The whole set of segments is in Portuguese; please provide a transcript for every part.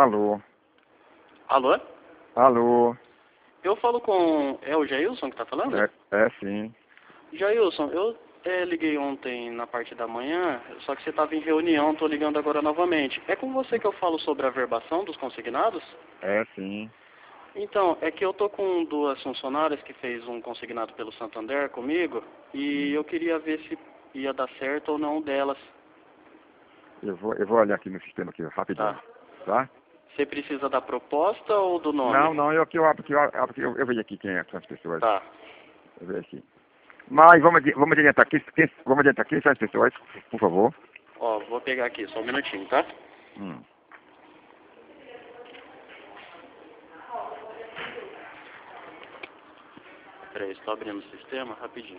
Alô? Alô? Alô? Eu falo com... É o Jailson que tá falando? É sim. Jailson, eu liguei ontem na parte da manhã, só que você estava em reunião, tô ligando agora novamente. É com você que eu falo sobre a verbação dos consignados? É sim. Então, é que eu tô com duas funcionárias que fez um consignado pelo Santander comigo e eu queria ver se ia dar certo ou não delas. Eu vou olhar aqui no sistema aqui, rapidinho. Tá. Tá? Você precisa da proposta ou do nome? Não, eu vejo aqui quem são as pessoas. Tá. Eu vejo aqui. Mas vamos adiantar aqui, quem são as pessoas, por favor. Ó, vou pegar aqui, só um minutinho, tá? Hum. Peraí, estou abrindo o sistema rapidinho.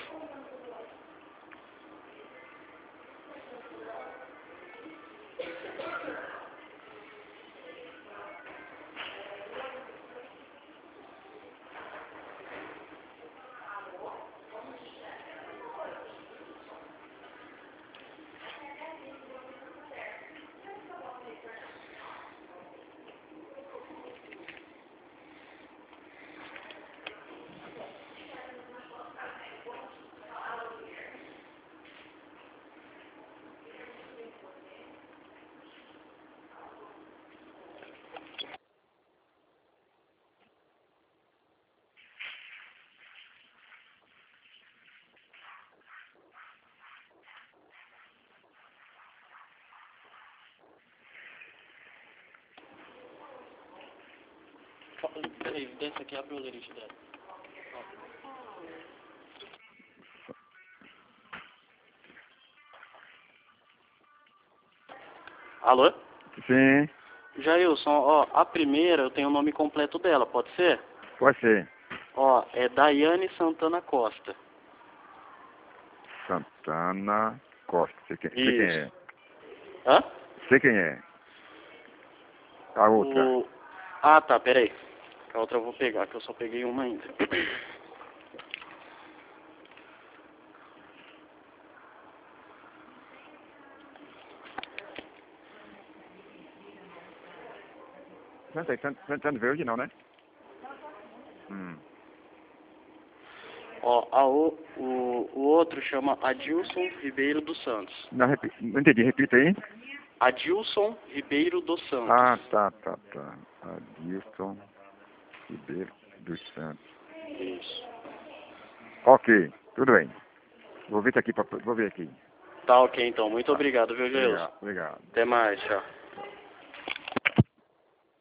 Peraí, desce aqui, abre o lerite dela. Alô? Sim, Jailson, ó, a primeira eu tenho o nome completo dela, pode ser? pode ser. Ó, é Daiane Santana Costa. Santana Costa. Sei quem Isso. é. Hã? Sei quem é. A outra. Ah, tá, peraí. A outra eu vou pegar, que eu só peguei uma ainda. Santana Verde não, né? Ó, o outro chama Adilson Ribeiro dos Santos. Não entendi, repita aí. Adilson Ribeiro dos Santos. Ah, tá. Adilson Ribeiro dos Santos. Isso. Ok, tudo bem. Vou ver aqui. Tá ok, então. Muito Tá. obrigado, viu, Jailson? Obrigado. Até mais, tchau.